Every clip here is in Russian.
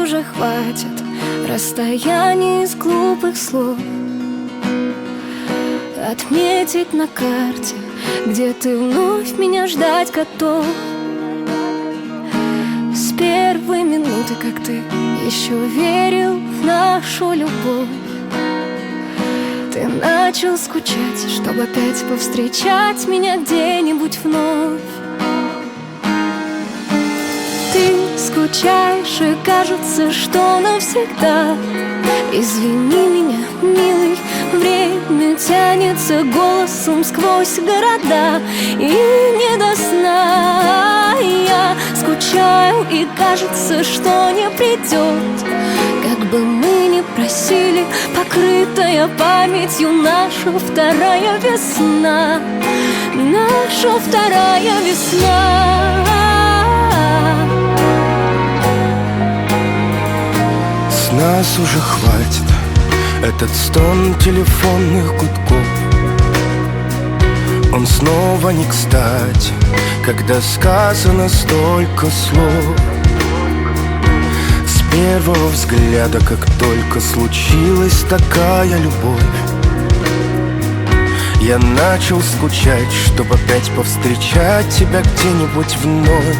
уже хватит расстояний из глупых слов. Отметить на карте, где ты вновь меня ждать готов. С первой минуты, как ты еще верил в нашу любовь, ты начал скучать, чтобы опять повстречать меня где-нибудь вновь. Ты скучаешь, и кажется, что навсегда. Извини меня, милый, время тянется голосом сквозь города, и не до сна я скучаю, и кажется, что не придет. Как бы мы ни просили, покрытая памятью наша вторая весна, наша вторая весна. С нас уже хватит этот стон телефонных гудков. Он снова не кстати, когда сказано столько слов. С первого взгляда, как только случилась такая любовь, я начал скучать, чтобы опять повстречать тебя где-нибудь вновь.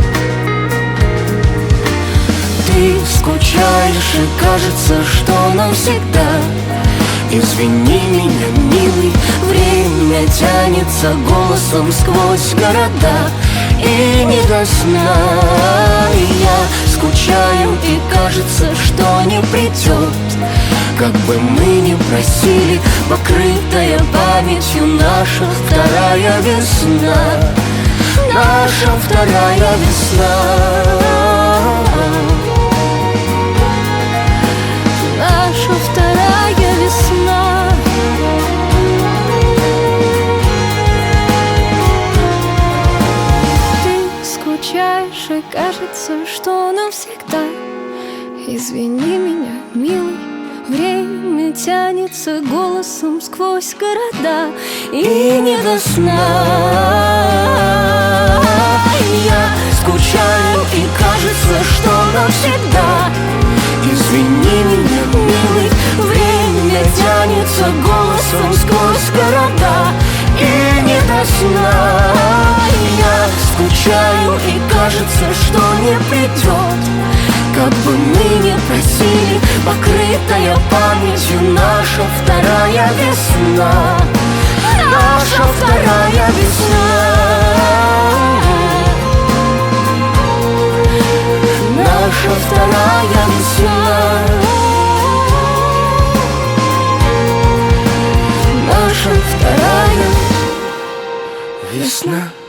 Ты скучаешь, и кажется, что навсегда. Извини меня, милый, время тянется голосом сквозь города, и не до сна я скучаю, и кажется, что не придет. Как бы мы ни просили, покрытая памятью наша вторая весна, наша вторая весна. Наша вторая весна. Ты скучаешь, и кажется, что навсегда. Извини меня, милый, время тянется голосом сквозь города, и не до сна я скучаю, и кажется, что навсегда. Извини меня, милый, время тянется голосом сквозь города, и не до сна я скучаю, и кажется, что не придет. Как бы мы ни просили, покрытая памятью наша вторая весна, наша вторая весна, наша вторая весна, наша вторая весна.